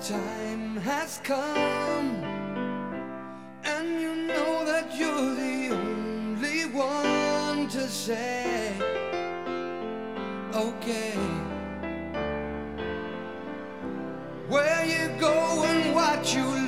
time has come, and you know that you're the only one to say, okay. Where you go and what you